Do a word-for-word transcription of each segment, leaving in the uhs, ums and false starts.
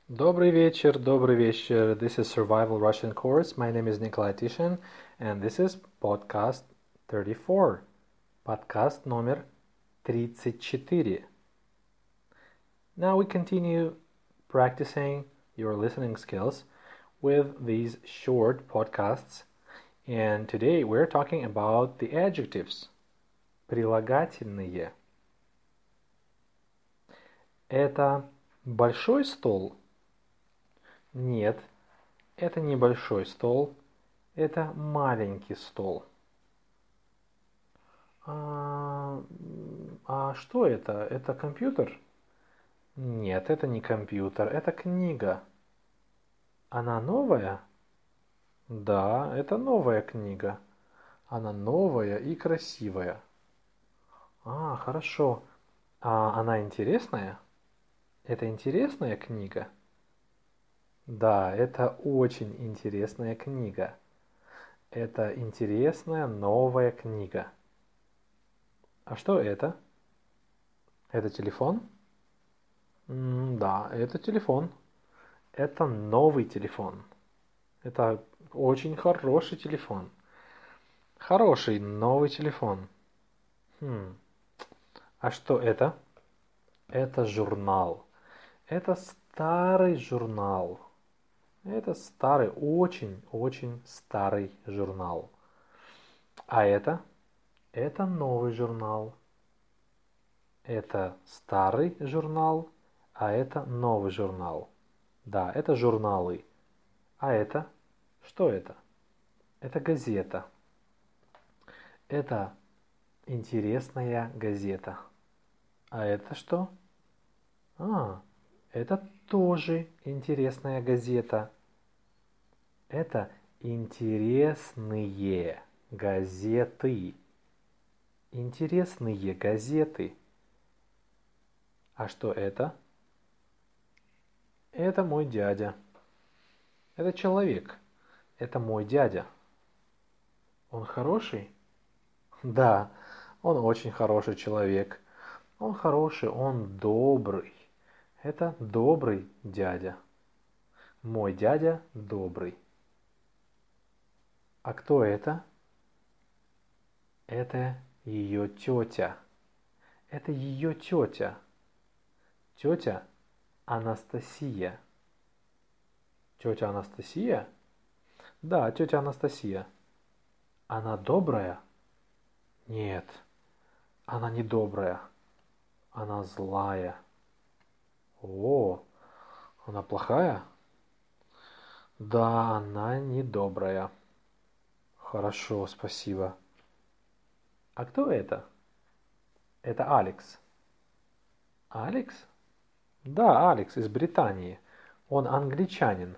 Добрый вечер, добрый вечер. This is Survival Russian Course. My name is Nikolai Tishin, and this is podcast thirty-four. Подкаст номер тридцать четыре. Now we continue practicing your listening skills with these short podcasts. And today we're talking about the adjectives. Прилагательные. Это большой стол? Нет, это не большой стол, это маленький стол. А, а что это? Это компьютер? Нет, это не компьютер, это книга. Она новая? Да, это новая книга. Она новая и красивая. А, хорошо. А она интересная? Это интересная книга? Да, это очень интересная книга. Это интересная новая книга. А что это? Это телефон? М, да, это телефон. Это новый телефон. Это очень хороший телефон. Хороший новый телефон. Хм. А что это? Это журнал. Это старый журнал. Это старый, очень-очень старый журнал. А это? Это новый журнал. Это старый журнал, а это новый журнал. Да, это журналы. А это? Что это? Это газета. Это интересная газета. А это что? А, это тоже интересная газета. Это интересные газеты. Интересные газеты. А что это? Это мой дядя. Это человек. Это мой дядя. Он хороший? Да, он очень хороший человек. Он хороший, он добрый. Это добрый дядя. Мой дядя добрый. А кто это? Это ее тетя. Это ее тетя. Тетя Анастасия. Тетя Анастасия? Да, тетя Анастасия. Она добрая? Нет, она не добрая. Она злая. О, она плохая? Да, она не добрая. Хорошо, спасибо. А кто это? Это Алекс. Алекс? Да, Алекс из Британии. Он англичанин.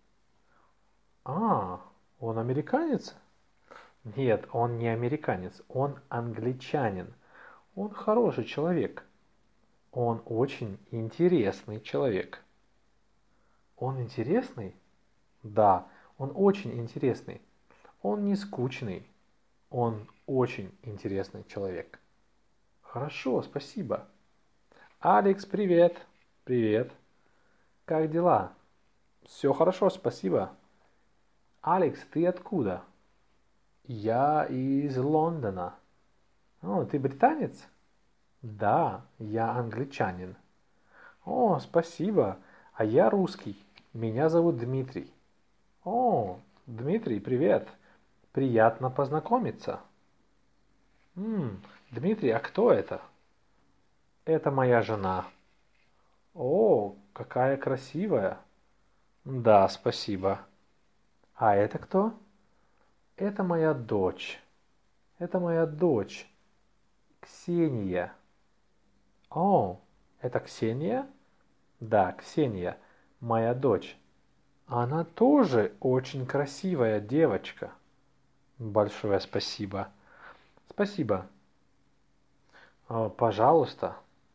А, он американец? Нет, он не американец, он англичанин. Он хороший человек. Он очень интересный человек. Он интересный? Да, он очень интересный. Он не скучный. Он очень интересный человек. Хорошо, спасибо. Алекс, привет. Привет. Как дела? Все хорошо, спасибо. Алекс, ты откуда? Я из Лондона. О, ты британец? Да, я англичанин. О, спасибо. А я русский. Меня зовут Дмитрий. О, Дмитрий, привет. Приятно познакомиться. М, Дмитрий, а кто это? Это моя жена. О, какая красивая. Да, спасибо. А это кто? Это моя дочь. Это моя дочь. Ксения. О, это Ксения? Да, Ксения, моя дочь. Она тоже очень красивая девочка. Большое спасибо. Спасибо. О, пожалуйста.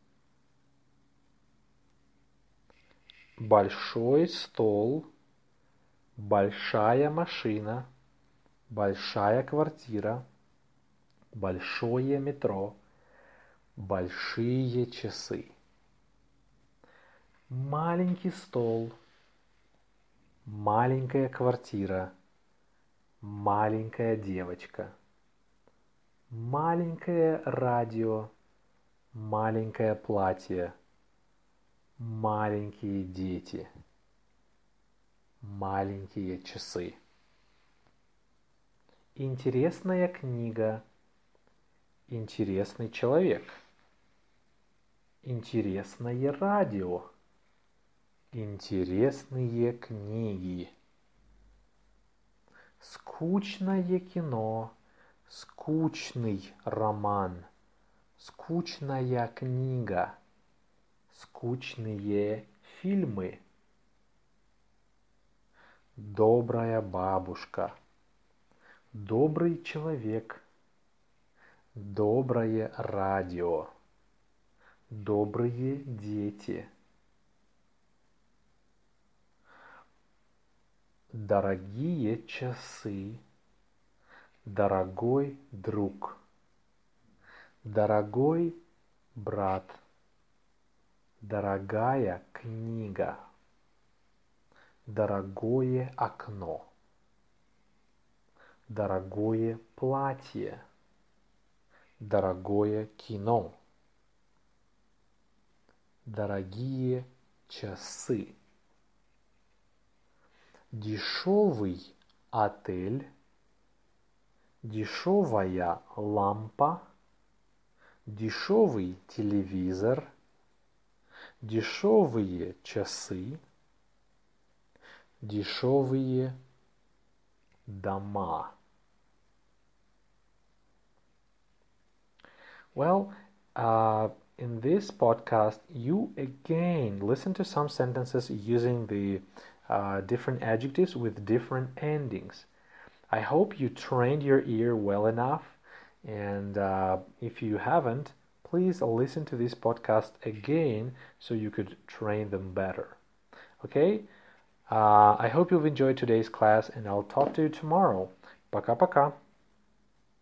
Большой стол, большая машина, большая квартира, большое метро, большие часы. Маленький стол, маленькая квартира, маленькая девочка, маленькое радио, маленькое платье, маленькие дети, маленькие часы. Интересная книга, интересный человек, интересное радио, интересные книги, скучное кино, скучный роман, скучная книга, скучные фильмы, добрая бабушка, добрый человек, доброе радио, добрые дети, дорогие часы, дорогой друг, дорогой брат, дорогая книга, дорогое окно, дорогое платье, дорогое кино, дорогие часы, дешевый отель, дешевая лампа, дешевый телевизор, дешевые часы, дешевые дома. Well, uh, in this podcast, you again listen to some sentences using the uh, different adjectives with different endings. I hope you trained your ear well enough, and uh, if you haven't, please listen to this podcast again so you could train them better. Okay? Uh, I hope you've enjoyed today's class, and I'll talk to you tomorrow. Пока-пока.